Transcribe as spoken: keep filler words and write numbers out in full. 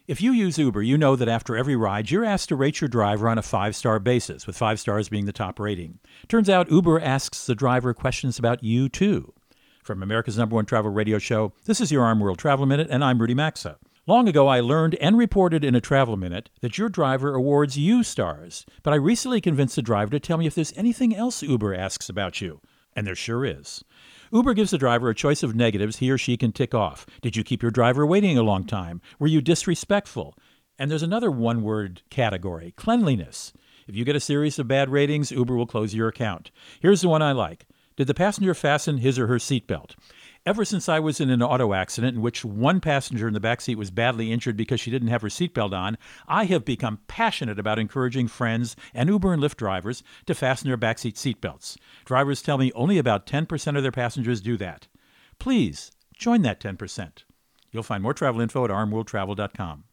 If you use Uber, you know that after every ride, you're asked to rate your driver on a five-star basis, with five stars being the top rating. Turns out Uber asks the driver questions about you, too. From America's number one travel radio show, this is your Arm World Travel Minute, and I'm Rudy Maxa. Long ago, I learned and reported in a Travel Minute that your driver awards you stars, but I recently convinced the driver to tell me if there's anything else Uber asks about you. And there sure is. Uber gives the driver a choice of negatives he or she can tick off. Did you keep your driver waiting a long time? Were you disrespectful? And there's another one-word category, cleanliness. If you get a series of bad ratings, Uber will close your account. Here's the one I like. Did the passenger fasten his or her seatbelt? Ever since I was in an auto accident in which one passenger in the backseat was badly injured because she didn't have her seatbelt on, I have become passionate about encouraging friends and Uber and Lyft drivers to fasten their backseat seatbelts. Drivers tell me only about ten percent of their passengers do that. Please, join that ten percent. You'll find more travel info at arm world travel dot com.